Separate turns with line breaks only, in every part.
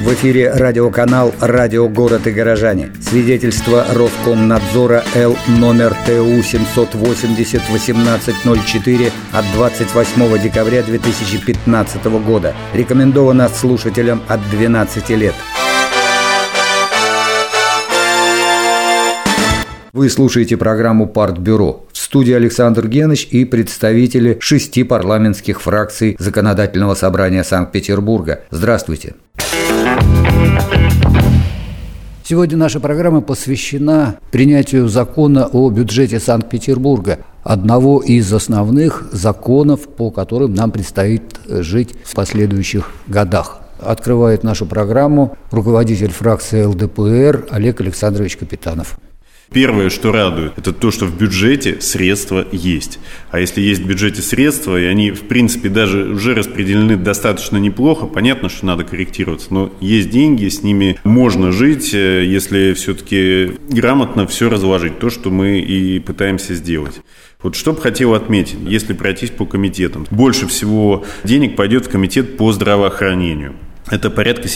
В эфире радиоканал «Радио Город и горожане». Свидетельство Роскомнадзора Л номер ТУ 780-1804 от 28 декабря 2015 года. Рекомендовано слушателям от 12 лет. Вы слушаете программу «Партбюро». В студии Александр Геныч и представители 6 парламентских фракций Законодательного собрания Санкт-Петербурга. Здравствуйте. Сегодня наша программа посвящена принятию закона о бюджете Санкт-Петербурга, одного из основных законов, по которым нам предстоит жить в последующих годах. Открывает нашу программу руководитель фракции ЛДПР Олег Александрович Капитанов.
Первое, что радует, это то, что в бюджете средства есть. А если есть в бюджете средства, и они, в принципе, даже уже распределены достаточно неплохо, понятно, что надо корректироваться, но есть деньги, с ними можно жить, если все-таки грамотно все разложить, то, что мы и пытаемся сделать. Вот что бы хотел отметить, если пройтись по комитетам. Больше всего денег пойдет в комитет по здравоохранению. Это порядка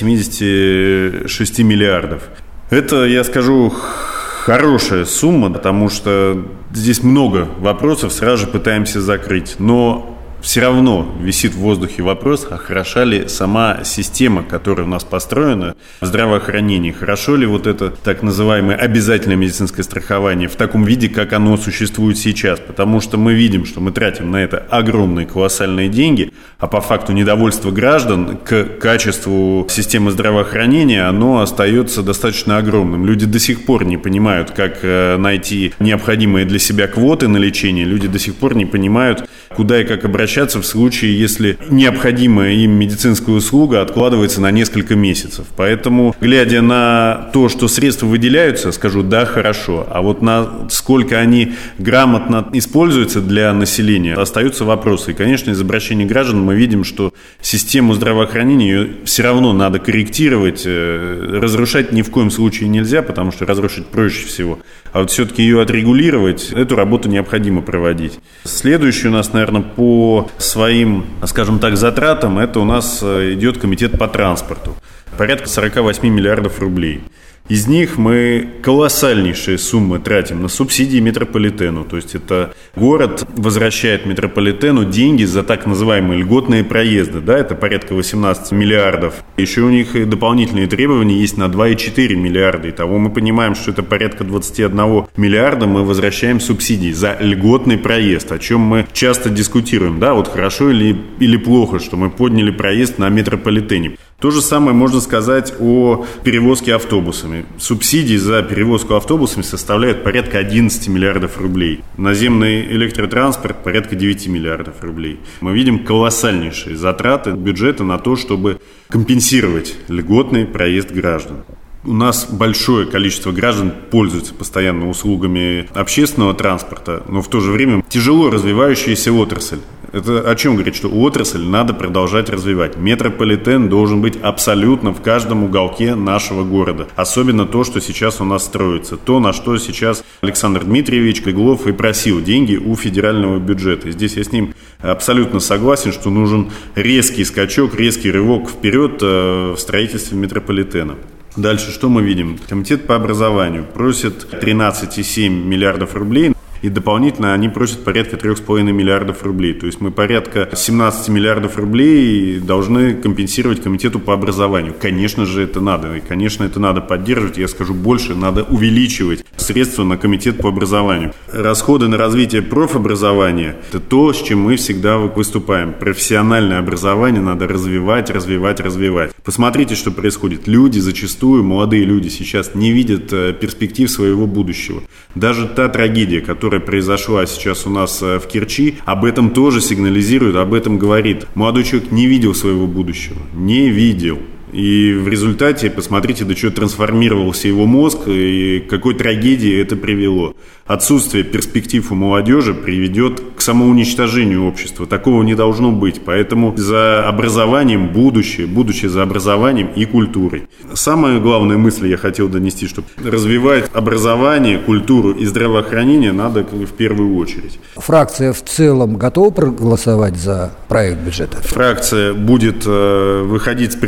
76 миллиардов. Это, я скажу, хорошая сумма, потому что здесь много вопросов, сразу же пытаемся закрыть. Но все равно висит в воздухе вопрос, а хороша ли сама система, которая у нас построена в здравоохранении. Хорошо ли вот это так называемое обязательное медицинское страхование в таком виде, как оно существует сейчас. Потому что мы видим, что мы тратим на это огромные колоссальные деньги, а по факту недовольство граждан к качеству системы здравоохранения, оно остается достаточно огромным. Люди до сих пор не понимают, как найти необходимые для себя квоты на лечение. Люди до сих пор не понимают, куда и как обращаться в случае, если необходимая им медицинская услуга откладывается на несколько месяцев. Поэтому, глядя на то, что средства выделяются, скажу, да, хорошо. А вот насколько они грамотно используются для населения, остаются вопросы. И, конечно, из обращений граждан мы видим, что систему здравоохранения все равно надо корректировать. Разрушать ни в коем случае нельзя, потому что разрушить проще всего. А вот все-таки ее отрегулировать, эту работу необходимо проводить. Следующий у нас, наверное, по своим, скажем так, затратам, это у нас идет комитет по транспорту. Порядка 48 миллиардов рублей. Из них мы колоссальнейшие суммы тратим на субсидии метрополитену. То есть это город возвращает метрополитену деньги за так называемые льготные проезды. Да, это порядка 18 миллиардов. Еще у них и дополнительные требования есть на 2,4 миллиарда. Итого мы понимаем, что это порядка 21 миллиарда мы возвращаем субсидии за льготный проезд, о чем мы часто дискутируем. Да, вот хорошо или плохо, что мы подняли проезд на метрополитене. То же самое можно сказать о перевозке автобусами. Субсидии за перевозку автобусами составляют порядка 11 миллиардов рублей. Наземный электротранспорт порядка 9 миллиардов рублей. Мы видим колоссальнейшие затраты бюджета на то, чтобы компенсировать льготный проезд граждан. У нас большое количество граждан пользуются постоянно услугами общественного транспорта, но в то же время тяжело развивающаяся отрасль. Это о чем говорит, что отрасль надо продолжать развивать. Метрополитен должен быть абсолютно в каждом уголке нашего города. Особенно то, что сейчас у нас строится. То, на что сейчас Александр Дмитриевич Круглов и просил деньги у федерального бюджета. И здесь я с ним абсолютно согласен, что нужен резкий скачок, резкий рывок вперед в строительстве метрополитена. Дальше что мы видим? Комитет по образованию просит 13,7 миллиардов рублей. И дополнительно они просят порядка 3,5 миллиардов рублей. То есть мы порядка 17 миллиардов рублей должны компенсировать комитету по образованию. Конечно же, это надо. И, конечно, это надо поддерживать. Я скажу больше, надо увеличивать средства на комитет по образованию. Расходы на развитие профобразования – это то, с чем мы всегда выступаем. Профессиональное образование надо развивать. Посмотрите, что происходит. Люди зачастую, молодые люди сейчас не видят перспектив своего будущего. Даже та трагедия, которая произошла сейчас у нас в Керчи, об этом тоже сигнализирует, об этом говорит. Молодой человек не видел своего будущего, не видел. И в результате, посмотрите, до чего трансформировался его мозг и к какой трагедии это привело. Отсутствие перспектив у молодежи приведет к самоуничтожению общества. Такого не должно быть. Поэтому за образованием будущее за образованием и культурой. Самая главная мысль я хотел донести, что развивать образование, культуру и здравоохранение надо в первую очередь.
Фракция в целом готова проголосовать за проект бюджета?
Фракция будет выходить с предложением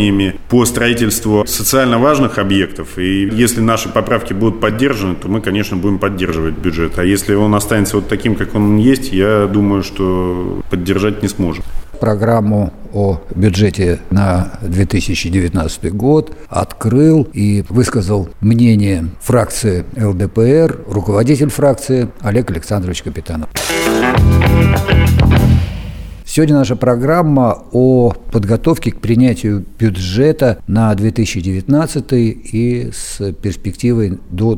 предложениями по строительству социально важных объектов. И если наши поправки будут поддержаны, то мы, конечно, будем поддерживать бюджет. А если он останется вот таким, как он есть, я думаю, что поддержать не сможем.
Программу о бюджете на 2019 год открыл и высказал мнение фракции ЛДПР руководитель фракции Олег Александрович Капитанов. Сегодня наша программа о подготовке к принятию бюджета на 2019 и с перспективой до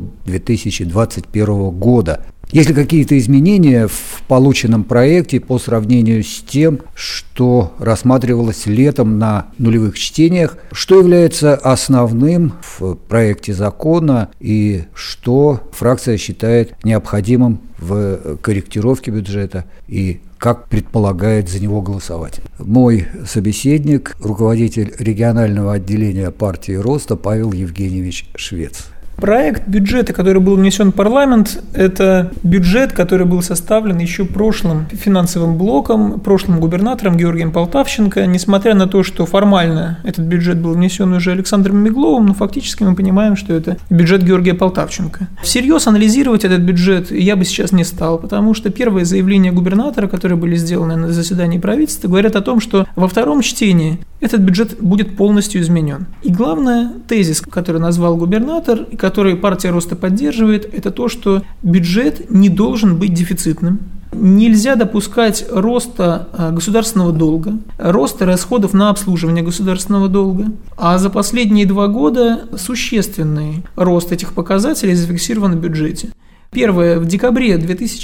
2021 года. Есть ли какие-то изменения в полученном проекте по сравнению с тем, что рассматривалось летом на нулевых чтениях? Что является основным в проекте закона и что фракция считает необходимым в корректировке бюджета и как предполагает за него голосовать? Мой собеседник, руководитель регионального отделения партии Роста Павел Евгеньевич Швец.
Проект бюджета, который был внесен в парламент, это бюджет, который был составлен еще прошлым финансовым блоком, прошлым губернатором Георгием Полтавченко. Несмотря на то, что формально этот бюджет был внесен уже Александром Мегловым, но фактически мы понимаем, что это бюджет Георгия Полтавченко. Всерьез анализировать этот бюджет я бы сейчас не стал, потому что первые заявления губернатора, которые были сделаны на заседании правительства, говорят о том, что во втором чтении этот бюджет будет полностью изменен. И главное, тезис, который назвал губернатор, и который партия Роста поддерживает, это то, что бюджет не должен быть дефицитным. Нельзя допускать роста государственного долга, роста расходов на обслуживание государственного долга. А за последние 2 года существенный рост этих показателей зафиксирован в бюджете. Первое. В декабре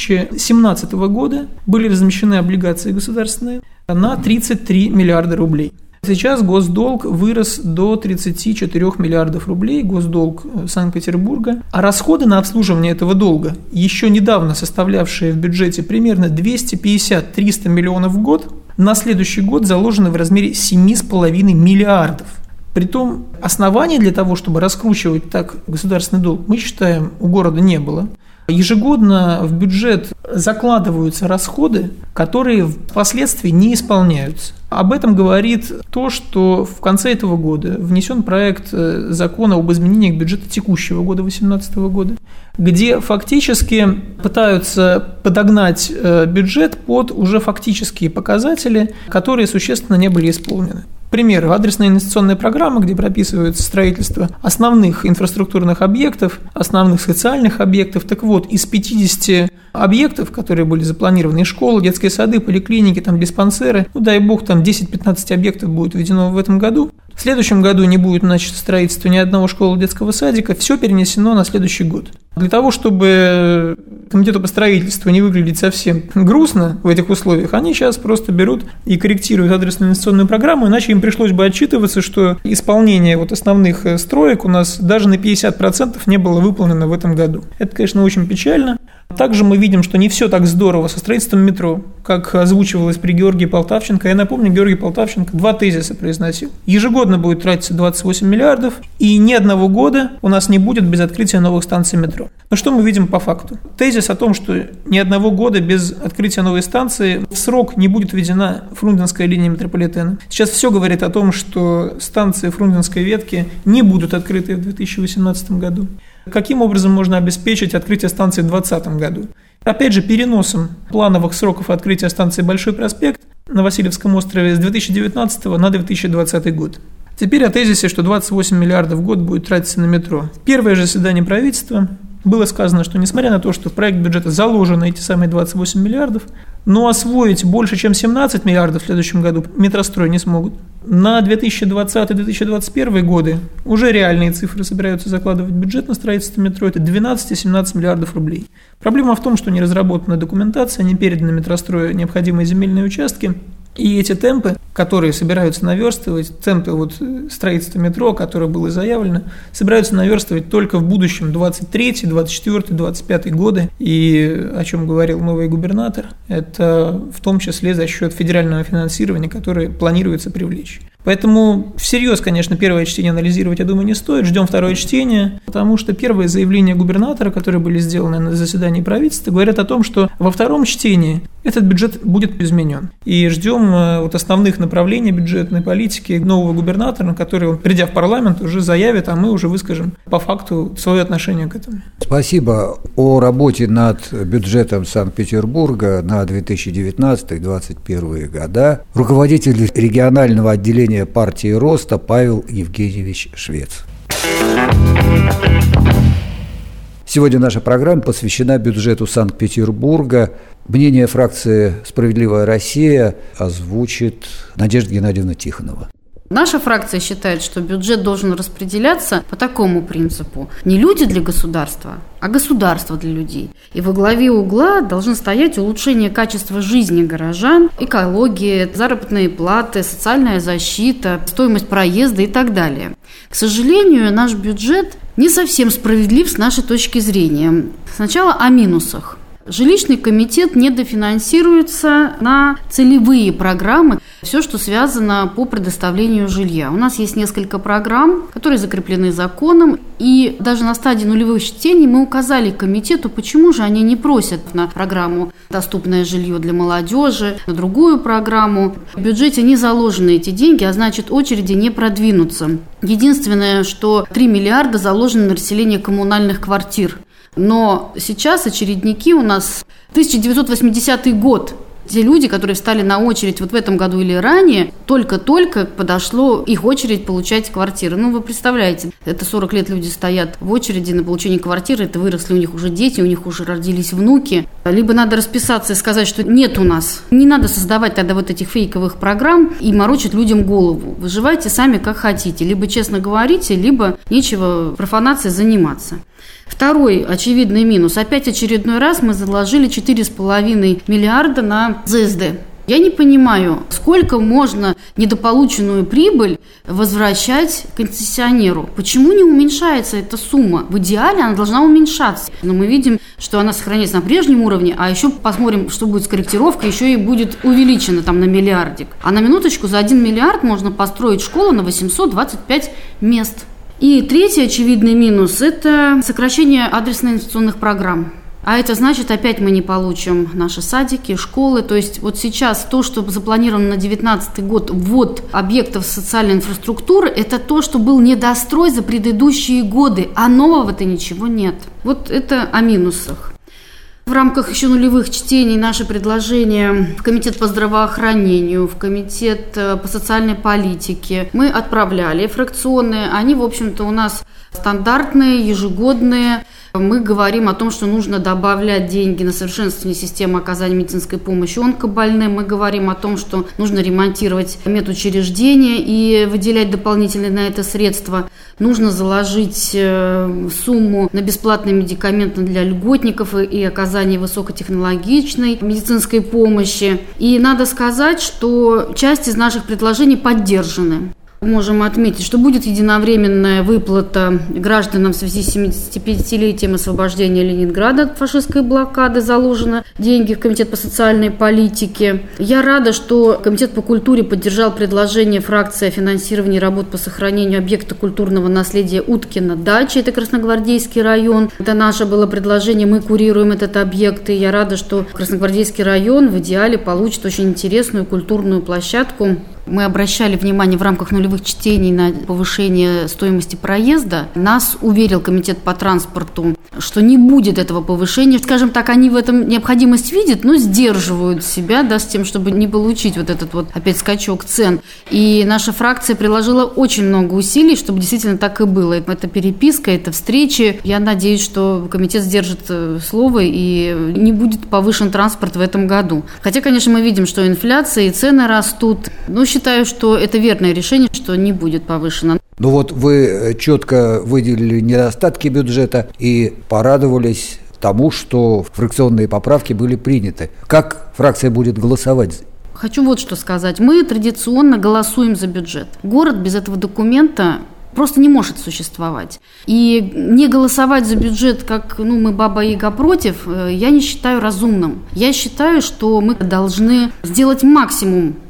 2017 года были размещены облигации государственные на 33 миллиарда рублей. Сейчас госдолг вырос до 34 миллиардов рублей, госдолг Санкт-Петербурга, а расходы на обслуживание этого долга, еще недавно составлявшие в бюджете примерно 250-300 миллионов в год, на следующий год заложены в размере 7,5 миллиардов. Притом оснований для того, чтобы раскручивать так государственный долг, мы считаем, у города не было. Ежегодно в бюджет закладываются расходы, которые впоследствии не исполняются. Об этом говорит то, что в конце этого года внесен проект закона об изменениях бюджета текущего года, 2018 года, где фактически пытаются подогнать бюджет под уже фактические показатели, которые существенно не были исполнены. Пример. Адресная инвестиционная программа, где прописывается строительство основных инфраструктурных объектов, основных социальных объектов. Так вот, из 50 объектов, которые были запланированы, школы, детские сады, поликлиники, там, диспансеры, дай бог, там 10-15 объектов будет введено в этом году. В следующем году не будет начато строительство ни одного школы, детского садика, все перенесено на следующий год. Для того, чтобы комитету по строительству не выглядеть совсем грустно в этих условиях, они сейчас просто берут и корректируют адресную инвестиционную программу, иначе им пришлось бы отчитываться, что исполнение основных строек у нас даже на 50% не было выполнено в этом году. Это, конечно, очень печально. Также мы видим, что не все так здорово со строительством метро, как озвучивалось при Георгии Полтавченко. Я напомню, Георгий Полтавченко 2 тезиса произносил. Ежегодно будет тратиться 28 миллиардов, и ни одного года у нас не будет без открытия новых станций метро. Но что мы видим по факту? Тезис о том, что ни одного года без открытия новой станции в срок не будет введена Фрунзенская линия метрополитена. Сейчас все говорит о том, что станции Фрунзенской ветки не будут открыты в 2018 году. Каким образом можно обеспечить открытие станции в 2020 году? Опять же, переносом плановых сроков открытия станции Большой проспект на Васильевском острове с 2019 на 2020 год. Теперь о тезисе, что 28 миллиардов в год будет тратиться на метро. Первое же заседание правительства было сказано, что несмотря на то, что в проект бюджета заложены эти самые 28 миллиардов, но освоить больше, чем 17 миллиардов в следующем году метрострой не смогут. На 2020-2021 годы уже реальные цифры собираются закладывать в бюджет на строительство метро. Это 12 и 17 миллиардов рублей. Проблема в том, что не разработана документация, не переданы метрострою необходимые земельные участки. И эти темпы, которые собираются наверстывать, темпы строительства метро, которое было заявлено, собираются наверстывать только в будущем 23, 24, 25 годы. И о чем говорил новый губернатор, это в том числе за счет федерального финансирования, которое планируется привлечь. Поэтому всерьез, конечно, первое чтение анализировать, я думаю, не стоит. Ждем второе чтение, потому что первые заявления губернатора, которые были сделаны на заседании правительства, говорят о том, что во втором чтении этот бюджет будет изменен. И ждем вот основных направлений бюджетной политики нового губернатора, который, придя в парламент, уже заявит, а мы уже выскажем по факту свое отношение к этому.
Спасибо. О работе над бюджетом Санкт-Петербурга на 2019-2021 года руководитель регионального отделения партии Роста Павел Евгеньевич Швец. Сегодня наша программа посвящена бюджету Санкт-Петербурга. Мнение фракции «Справедливая Россия» озвучит Надежда Геннадьевна Тихонова.
Наша фракция считает, что бюджет должен распределяться по такому принципу. Не люди для государства, а государство для людей. И во главе угла должно стоять улучшение качества жизни горожан, экология, заработные платы, социальная защита, стоимость проезда и так далее. К сожалению, наш бюджет не совсем справедлив с нашей точки зрения. Сначала о минусах. Жилищный комитет недофинансируется на целевые программы, все, что связано по предоставлению жилья. У нас есть несколько программ, которые закреплены законом, и даже на стадии нулевых чтений мы указали комитету, почему же они не просят на программу «Доступное жилье для молодежи», на другую программу. В бюджете не заложены эти деньги, а значит, очереди не продвинутся. Единственное, что 3 миллиарда заложено на расселение коммунальных квартир. Но сейчас очередники у нас 1980 год. Те люди, которые встали на очередь вот в этом году или ранее, только-только подошло их очередь получать квартиры. Ну, вы представляете, это 40 лет люди стоят в очереди на получение квартиры, это выросли у них уже дети, у них уже родились внуки. Либо надо расписаться и сказать, что нет у нас. Не надо создавать тогда вот этих фейковых программ и морочить людям голову. Выживайте сами как хотите. Либо честно говорите, либо нечего профанацией заниматься. Второй очевидный минус. Опять очередной раз мы заложили 4,5 миллиарда на ЗСД. Я не понимаю, сколько можно недополученную прибыль возвращать концессионеру? Почему не уменьшается эта сумма? В идеале она должна уменьшаться. Но мы видим, что она сохранится на прежнем уровне, а еще посмотрим, что будет с корректировкой, еще и будет увеличена там на миллиардик. А на минуточку за 1 миллиард можно построить школу на 825 мест. И третий очевидный минус – это сокращение адресно-инвестиционных программ. А это значит, опять мы не получим наши садики, школы. То есть вот сейчас то, что запланировано на 2019 год, ввод объектов социальной инфраструктуры, это то, что был недострой за предыдущие годы, а нового-то ничего нет. Вот это о минусах. В рамках еще нулевых чтений наши предложения в Комитет по здравоохранению, в Комитет по социальной политике мы отправляли фракционные. Они, в общем-то, у нас стандартные, ежегодные. Мы говорим о том, что нужно добавлять деньги на совершенствование системы оказания медицинской помощи онкобольным. Мы говорим о том, что нужно ремонтировать медучреждения и выделять дополнительные на это средства. Нужно заложить сумму на бесплатные медикаменты для льготников и оказание высокотехнологичной медицинской помощи. И надо сказать, что часть из наших предложений поддержаны. Можем отметить, что будет единовременная выплата гражданам в связи с 75-летием освобождения Ленинграда от фашистской блокады. Заложено деньги в Комитет по социальной политике. Я рада, что Комитет по культуре поддержал предложение фракции о финансировании работ по сохранению объекта культурного наследия Уткина дача. Это Красногвардейский район. Это наше было предложение, мы курируем этот объект. И я рада, что Красногвардейский район в идеале получит очень интересную культурную площадку. Мы обращали внимание в рамках нулевых чтений на повышение стоимости проезда. Нас уверил Комитет по транспорту, что не будет этого повышения. Скажем так, они в этом необходимость видят, но сдерживают себя, с тем, чтобы не получить вот этот вот опять скачок цен. И наша фракция приложила очень много усилий, чтобы действительно так и было. Это переписка, это встречи. Я надеюсь, что комитет сдержит слово и не будет повышен транспорт в этом году. Хотя, конечно, мы видим, что инфляция и цены растут. Но считаю, что это верное решение, что не будет повышено.
Ну вот вы четко выделили недостатки бюджета и порадовались тому, что фракционные поправки были приняты. Как фракция будет голосовать?
Хочу вот что сказать. Мы традиционно голосуем за бюджет. Город без этого документа просто не может существовать. И не голосовать за бюджет, как мы Баба-Яга против, я не считаю разумным. Я считаю, что мы должны сделать максимум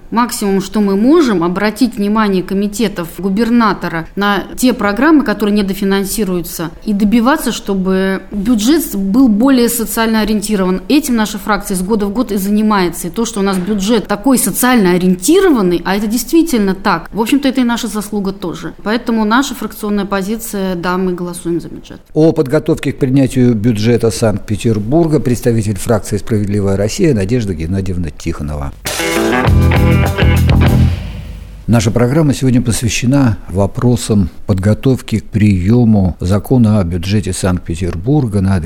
Максимум, что мы можем, обратить внимание комитетов губернатора на те программы, которые недофинансируются, и добиваться, чтобы бюджет был более социально ориентирован. Этим наша фракция с года в год и занимается. И то, что у нас бюджет такой социально ориентированный, а это действительно так, в общем-то, это и наша заслуга тоже. Поэтому наша фракционная позиция, да, мы голосуем за бюджет.
О подготовке к принятию бюджета Санкт-Петербурга представитель фракции «Справедливая Россия» Надежда Геннадьевна Тихонова. Наша программа сегодня посвящена вопросам подготовки к приему закона о бюджете Санкт-Петербурга на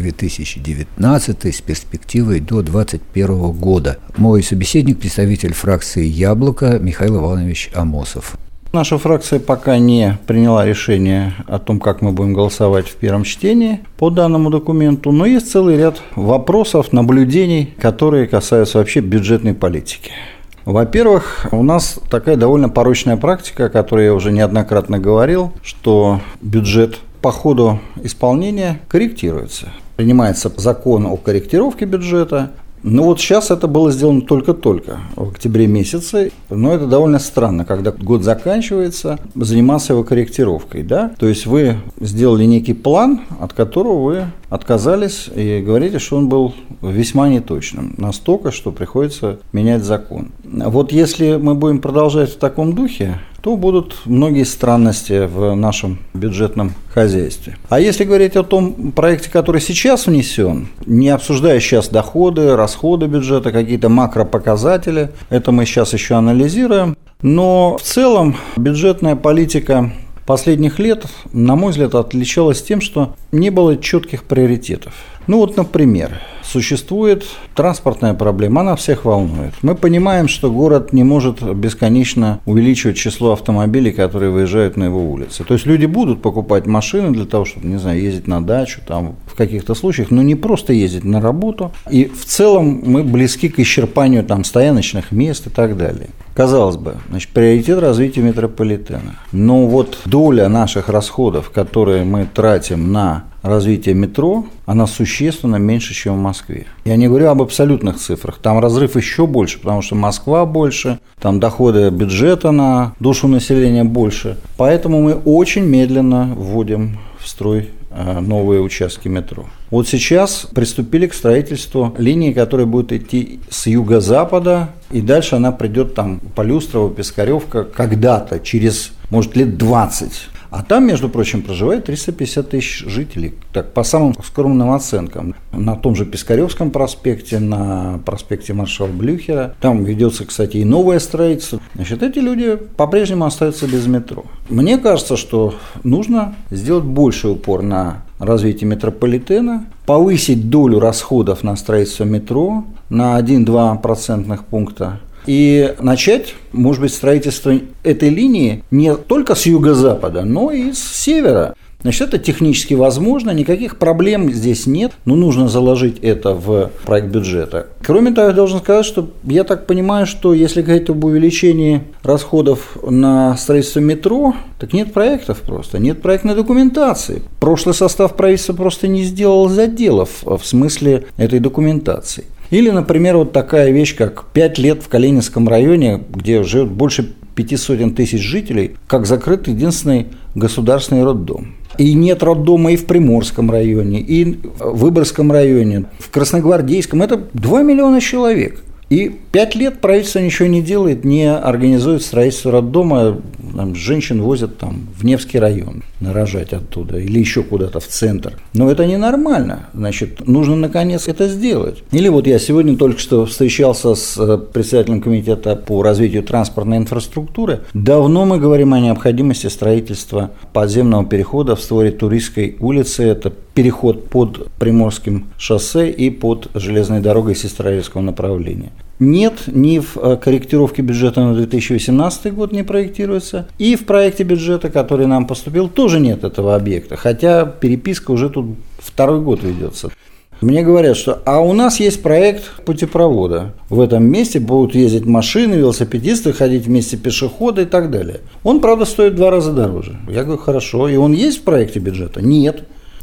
2019 с перспективой до 2021 года. Мой собеседник – представитель фракции «Яблоко» Михаил Иванович Амосов.
Наша фракция пока не приняла решение о том, как мы будем голосовать в первом чтении по данному документу, но есть целый ряд вопросов, наблюдений, которые касаются вообще бюджетной политики. Во-первых, у нас такая довольно порочная практика, о которой я уже неоднократно говорил, что бюджет по ходу исполнения корректируется. Принимается закон о корректировке бюджета. Но вот сейчас это было сделано только-только, в октябре месяце. Но это довольно странно, когда год заканчивается, заниматься его корректировкой. Да? То есть вы сделали некий план, от которого вы отказались и говорите, что он был весьма неточным. Настолько, что приходится менять закон. Вот если мы будем продолжать в таком духе, то будут многие странности в нашем бюджетном хозяйстве. А если говорить о том проекте, который сейчас внесен, не обсуждая сейчас доходы, расходы бюджета, какие-то макропоказатели, это мы сейчас еще анализируем, но в целом бюджетная политика последних лет, на мой взгляд, отличалась тем, что не было четких приоритетов. Ну вот, например, существует транспортная проблема, она всех волнует. Мы понимаем, что город не может бесконечно увеличивать число автомобилей, которые выезжают на его улицы. То есть люди будут покупать машины для того, чтобы, не знаю, ездить на дачу, там, в каких-то случаях, но не просто ездить на работу. И в целом мы близки к исчерпанию там стояночных мест и так далее. Казалось бы, значит, приоритет развития метрополитена. Но вот доля наших расходов, которые мы тратим на развитие метро, она существенно меньше, чем в Москве. Я не говорю об абсолютных цифрах, там разрыв еще больше, потому что Москва больше, там доходы бюджета на душу населения больше. Поэтому мы очень медленно вводим в строй новые участки метро. Вот сейчас приступили к строительству линии, которая будет идти с юго-запада, и дальше она придет там Полюстрово, Пискаревка когда-то, через, может, лет 20. А там, между прочим, проживает 350 тысяч жителей, так, по самым скромным оценкам. На том же Пискаревском проспекте, на проспекте маршала Блюхера. Там ведется, кстати, и новое строительство. Значит, эти люди по-прежнему остаются без метро. Мне кажется, что нужно сделать больший упор на развитие метрополитена, повысить долю расходов на строительство метро на 1-2 процентных пункта. И начать, может быть, строительство этой линии не только с юго-запада, но и с севера. Значит, это технически возможно, никаких проблем здесь нет, но нужно заложить это в проект бюджета. Кроме того, я должен сказать, что я так понимаю, что если говорить об увеличении расходов на строительство метро, так нет проектов просто, нет проектной документации. Прошлый состав правительства просто не сделал заделов в смысле этой документации. Или, например, вот такая вещь, как 5 лет в Калининском районе, где живет больше 500 тысяч жителей, как закрыт единственный государственный роддом. И нет роддома и в Приморском районе, и в Выборгском районе, в Красногвардейском. Это 2 миллиона человек. И 5 лет правительство ничего не делает, не организует строительство роддома. Там, женщин возят там, в Невский район нарожать оттуда или еще куда-то в центр. Но это ненормально. Значит, нужно наконец это сделать. Или вот я сегодня только что встречался с председателем комитета по развитию транспортной инфраструктуры. Давно мы говорим о необходимости строительства подземного перехода в створе Туристской улицы. Это переход под Приморским шоссе и под железной дорогой Сестрорецкого направления. Нет, ни в корректировке бюджета на 2018 год не проектируется, и в проекте бюджета, который нам поступил, тоже нет этого объекта, хотя переписка уже тут 2-й год ведется. Мне говорят, что у нас есть проект путепровода. В этом месте будут ездить машины, велосипедисты, ходить вместе пешеходы и так далее. Он, правда, стоит в 2 раза дороже. Я говорю, хорошо. И он есть в проекте бюджета? Нет.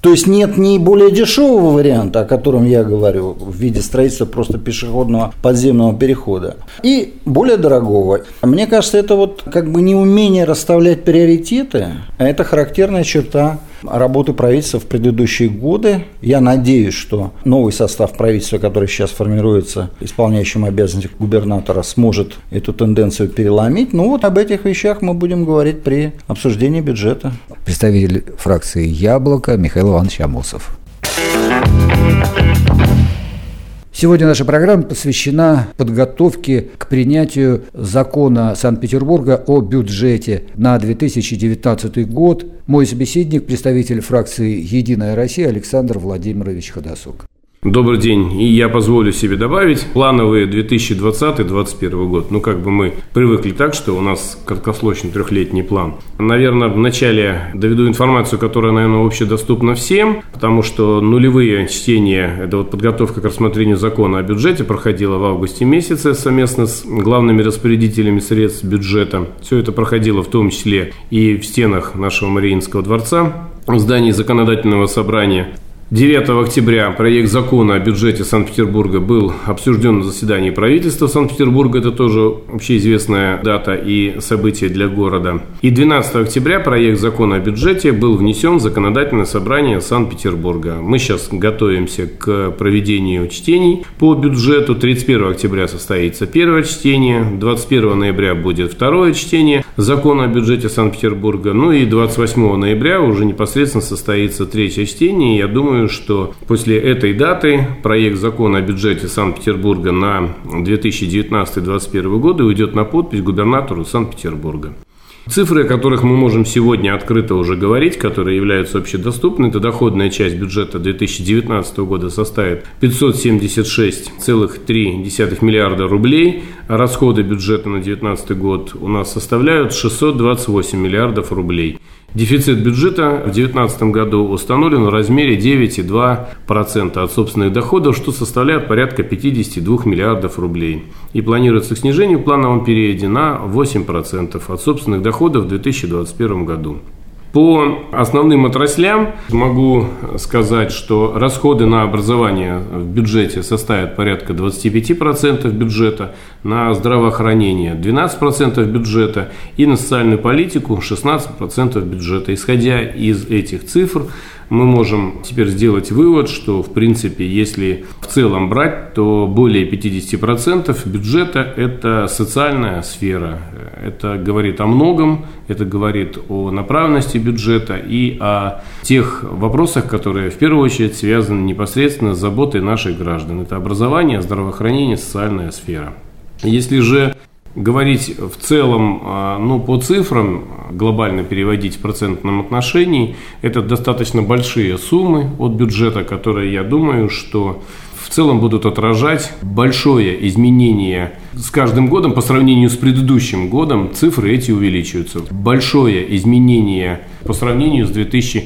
То есть нет ни более дешевого варианта, о котором я говорю, в виде строительства просто пешеходного подземного перехода, и более дорогого. Мне кажется, это вот как бы неумение расставлять приоритеты, а это характерная черта работы правительства в предыдущие годы. Я надеюсь, что новый состав правительства, который сейчас формируется, исполняющим обязанности губернатора, сможет эту тенденцию переломить. Ну вот об этих вещах мы будем говорить при обсуждении бюджета.
Представитель фракции «Яблоко» Михаил Иванович Амосов. Сегодня наша программа посвящена подготовке к принятию закона Санкт-Петербурга о бюджете на 2019 год. Мой собеседник, представитель фракции «Единая Россия» Александр Владимирович Ходосок.
Добрый день. И я позволю себе добавить плановые 2020-2021 год. Ну, как бы мы привыкли так, что у нас краткосрочный трехлетний план. Наверное, вначале доведу информацию, которая, наверное, общедоступна всем, потому что нулевые чтения, это вот подготовка к рассмотрению закона о бюджете проходила в августе месяце совместно с главными распорядителями средств бюджета. Все это проходило в том числе и в стенах нашего Мариинского дворца, в здании законодательного собрания. 9 октября проект закона о бюджете Санкт-Петербурга был обсужден на заседании правительства Санкт-Петербурга. Это тоже общеизвестная дата и событие для города. И 12 октября проект закона о бюджете был внесен в законодательное собрание Санкт-Петербурга. Мы сейчас готовимся к проведению чтений по бюджету. 31 октября состоится первое чтение, 21 ноября будет второе чтение закона о бюджете Санкт-Петербурга. Ну и 28 ноября уже непосредственно состоится третье чтение. Я думаю, что после этой даты проект закона о бюджете Санкт-Петербурга на 2019-2021 годы уйдет на подпись губернатору Санкт-Петербурга. Цифры, о которых мы можем сегодня открыто уже говорить, которые являются общедоступны, это доходная часть бюджета 2019 года составит 576,3 миллиарда рублей, а расходы бюджета на 2019 год у нас составляют 628 миллиардов рублей. Дефицит бюджета в 2019 году установлен в размере 9,2% от собственных доходов, что составляет порядка 52 миллиардов рублей. И планируется снижение в плановом периоде на 8% от собственных доходов в 2021 году. По основным отраслям могу сказать, что расходы на образование в бюджете составят порядка 25% бюджета, на здравоохранение 12% бюджета и на социальную политику 16% бюджета. Исходя из этих цифр, мы можем теперь сделать вывод, что, в принципе, если в целом брать, то более 50% бюджета – это социальная сфера. Это говорит о многом, это говорит о направленности бюджета и о тех вопросах, которые в первую очередь связаны непосредственно с заботой наших граждан. Это образование, здравоохранение, социальная сфера. Если же говорить в целом, по цифрам, глобально переводить в процентном отношении, это достаточно большие суммы от бюджета, которые, я думаю, что в целом будут отражать большое изменение с каждым годом. По сравнению с предыдущим годом цифры эти увеличиваются. Большое изменение по сравнению с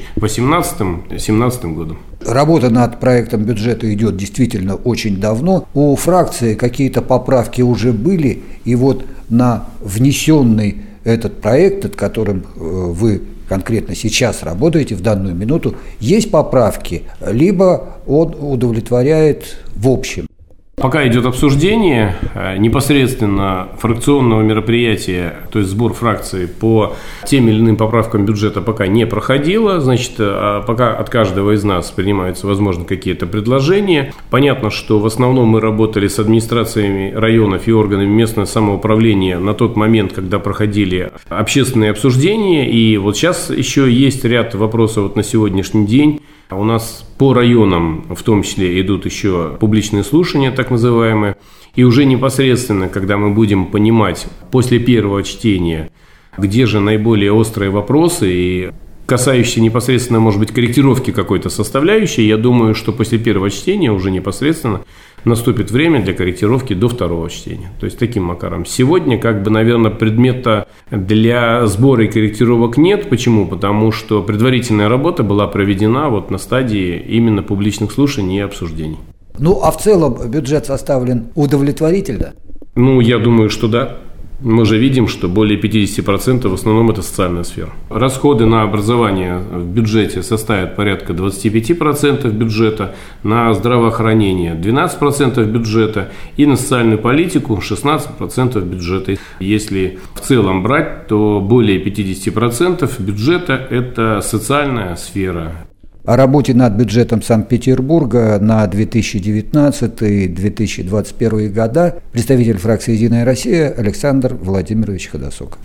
2018-2017 годом.
Работа над проектом бюджета идет действительно очень давно. У фракции какие-то поправки уже были, и вот на внесенный этот проект, над которым вы конкретно сейчас работаете в данную минуту, есть поправки, либо он удовлетворяет в общем?
Пока идет обсуждение непосредственно фракционного мероприятия, то есть сбор фракций по тем или иным поправкам бюджета пока не проходило. Значит, пока от каждого из нас принимаются, возможно, какие-то предложения. Понятно, что в основном мы работали с администрациями районов и органами местного самоуправления на тот момент, когда проходили общественные обсуждения. И вот сейчас еще есть ряд вопросов вот на сегодняшний день. У нас по районам в том числе идут еще публичные слушания, так называемые. И уже непосредственно, когда мы будем понимать после первого чтения, где же наиболее острые вопросы и касающиеся непосредственно, может быть, корректировки какой-то составляющей, я думаю, что после первого чтения уже непосредственно наступит время для корректировки до второго чтения. То есть таким макаром. Сегодня, наверное, предмета для сбора и корректировок нет. Почему? Потому что предварительная работа была проведена вот на стадии именно публичных слушаний и обсуждений.
А в целом бюджет составлен удовлетворительно?
Я думаю, что да. Мы же видим, что более 50% в основном это социальная сфера. Расходы на образование в бюджете составят порядка 25% бюджета, на здравоохранение 12% бюджета и на социальную политику 16% бюджета. Если в целом брать, то более 50% бюджета – это социальная сфера.
О работе над бюджетом Санкт-Петербурга на 2019-2021 года представитель фракции «Единая Россия» Александр Владимирович Ходосок.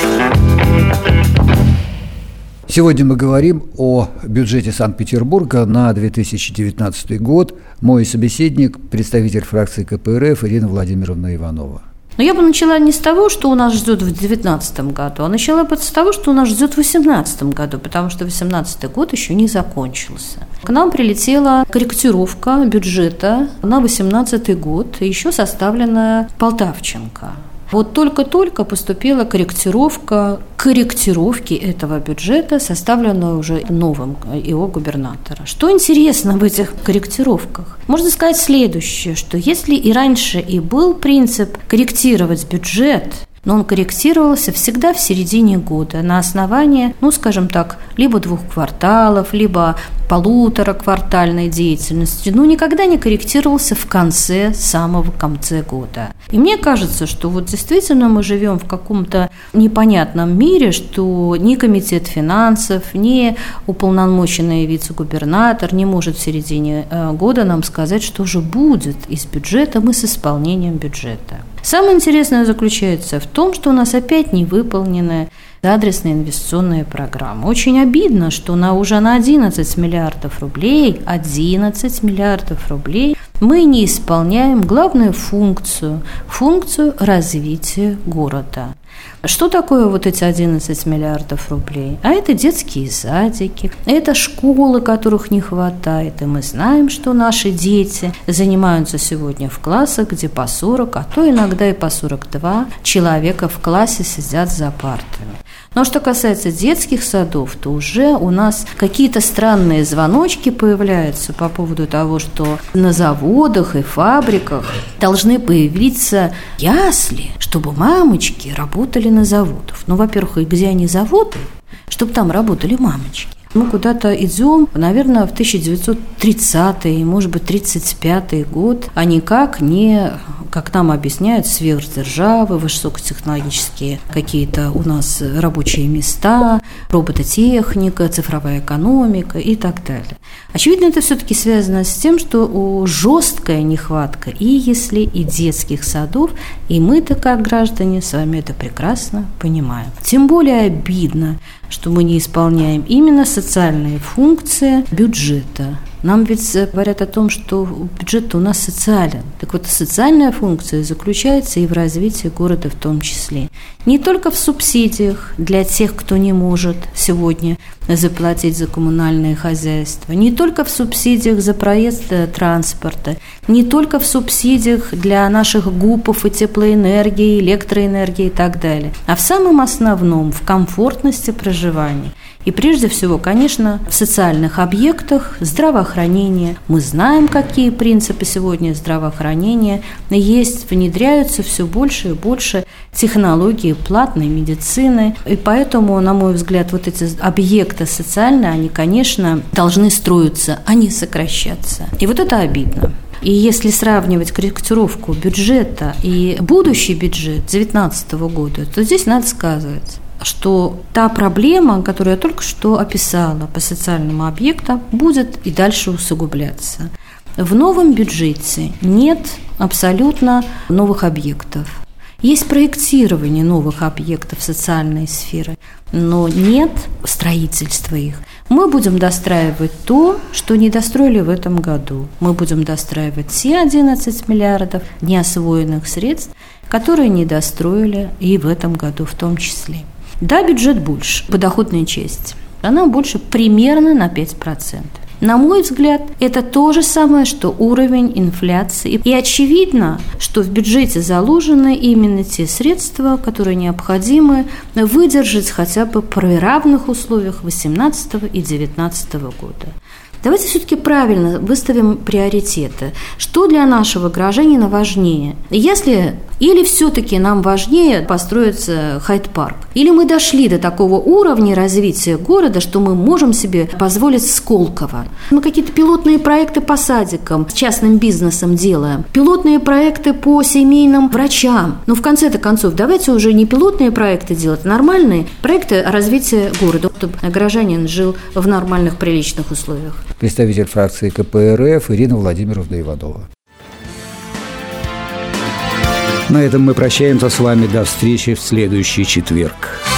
Сегодня мы говорим о бюджете Санкт-Петербурга на 2019 год. Мой собеседник – представитель фракции КПРФ Ирина Владимировна Иванова.
Но я бы начала не с того, что у нас ждет в 2019 году, а начала бы с того, что у нас ждет в 2018 году, потому что 2018 год еще не закончился. К нам прилетела корректировка бюджета на 2018 год, еще составленная Полтавченко. Вот только-только поступила корректировка корректировки этого бюджета, составленного уже новым ИО губернатора. Что интересно в этих корректировках? Можно сказать следующее, что если и раньше и был принцип корректировать бюджет, но он корректировался всегда в середине года на основании, скажем так, либо 2 кварталов, либо полутораквартальной деятельности, никогда не корректировался в самого конце года. И мне кажется, что вот действительно мы живем в каком-то непонятном мире, что ни комитет финансов, ни уполномоченный вице-губернатор не может в середине года нам сказать, что же будет и с бюджетом, и с исполнением бюджета. Самое интересное заключается в том, что у нас опять не выполнены адресные инвестиционные программы. Очень обидно, что уже на 11 миллиардов рублей мы не исполняем главную функцию развития города. Что такое вот эти 11 миллиардов рублей? А это детские садики, это школы, которых не хватает. И мы знаем, что наши дети занимаются сегодня в классах, где по 40, а то иногда и по 42 человека в классе сидят за партами. Но что касается детских садов, то уже у нас какие-то странные звоночки появляются по поводу того, что на заводах и фабриках должны появиться ясли, чтобы мамочки работали на заводах. Во-первых, и где они заводы, чтобы там работали мамочки. Мы куда-то идем, наверное, в 1930-й, может быть, 1935 год, а никак не, как нам объясняют, сверхдержавы, высокотехнологические какие-то у нас рабочие места, робототехника, цифровая экономика и так далее. Очевидно, это все-таки связано с тем, что жесткая нехватка и яслей, и детских садов, и мы-то, как граждане, с вами это прекрасно понимаем. Тем более обидно, что мы не исполняем именно социальные функции бюджета. Нам ведь говорят о том, что бюджет у нас социален. Так вот, социальная функция заключается и в развитии города в том числе. Не только в субсидиях для тех, кто не может сегодня заплатить за коммунальное хозяйство, не только в субсидиях за проезд транспорта, не только в субсидиях для наших ГУПов и теплоэнергии, электроэнергии и так далее, а в самом основном в комфортности проживания. И прежде всего, конечно, в социальных объектах здравоохранения. Мы знаем, какие принципы сегодня здравоохранения есть, внедряются все больше и больше технологий платной медицины. И поэтому, на мой взгляд, вот эти объекты социальные, они, конечно, должны строиться, а не сокращаться. И вот это обидно. И если сравнивать корректировку бюджета и будущий бюджет 2019 года, то здесь надо сказать, что та проблема, которую я только что описала по социальным объектам, будет и дальше усугубляться. В новом бюджете нет абсолютно новых объектов. Есть проектирование новых объектов социальной сферы, но нет строительства их. Мы будем достраивать то, что не достроили в этом году. Мы будем достраивать те 11 миллиардов неосвоенных средств, которые не достроили и в этом году в том числе. Да, бюджет больше по доходной части. Она больше примерно на 5%. На мой взгляд, это то же самое, что уровень инфляции. И очевидно, что в бюджете заложены именно те средства, которые необходимы выдержать хотя бы при равных условиях 2018 и 2019 года. Давайте все-таки правильно выставим приоритеты. Что для нашего гражданина важнее? Или все-таки нам важнее построить Хайд-парк? Или мы дошли до такого уровня развития города, что мы можем себе позволить Сколково? Мы какие-то пилотные проекты по садикам с частным бизнесом делаем, пилотные проекты по семейным врачам. Но в конце-то концов, давайте уже не пилотные проекты делать, а нормальные проекты развития города, чтобы горожанин жил в нормальных, приличных условиях.
Представитель фракции КПРФ Ирина Владимировна Иванова. На этом мы прощаемся с вами до встречи в следующий четверг.